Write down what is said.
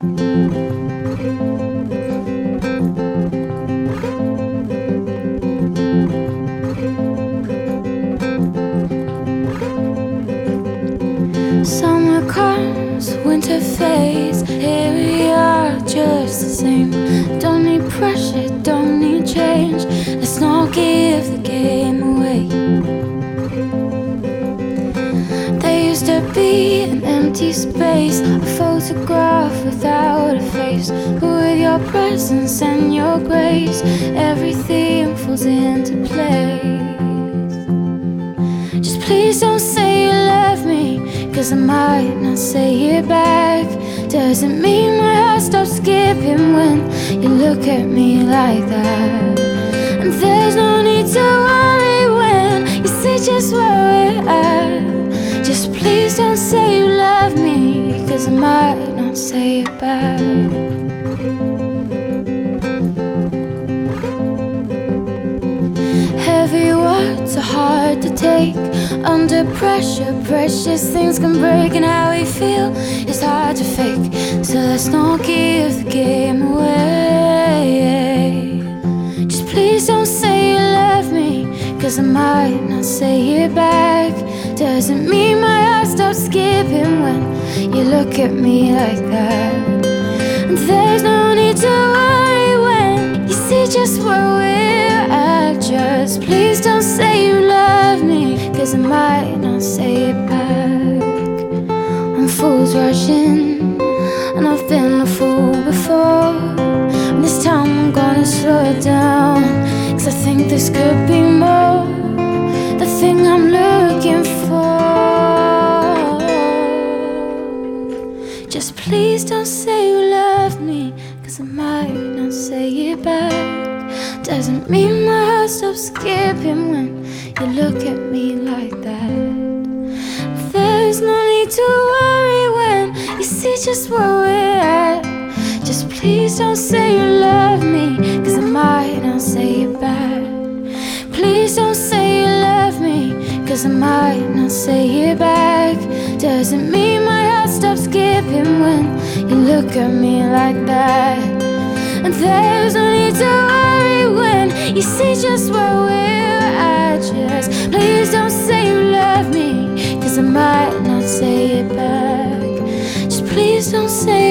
Summer comes, winter fades. Here we are, just the same. Don't need pressure, don't need change. Let's not give the game away. There used to be an empty space, a photograph without a face. But with your presence and your grace, everything falls into place. Just please don't say you love me, 'cause I might not say it back. Doesn't mean my heart stops skipping when you look at me like that. And there's no need to worry when you see just where we're at. Just please don't say you love me, 'cause I might not say it back. Heavy words are hard to take. Under pressure, precious things can break. And how we feel is hard to fake. So let's not give the game away. Just please don't say you love me, 'cause I might not say it back. Doesn't mean my heart stops skipping when you look at me like that. And there's no need to worry when you see just where we're at. Just please don't say you love me, 'cause I might not say it back. When fools rushing, and I've been a fool before. And this time I'm gonna slow it down, 'cause I think this could be more, the thing I'm looking for. Just please don't say you love me, 'cause I might not say it back. Doesn't mean my heart stops skipping when you look at me like that. There's no need to worry when you see just where we're at. Just please don't say you love me, 'cause I might not say it back. Please don't say you love me, 'cause I might not say it back. Doesn't mean my heart stops skipping when you look at me like that. And there's no need to worry when you see just where we're at. Just please don't say you love me, 'cause I might not say it back. Just please don't say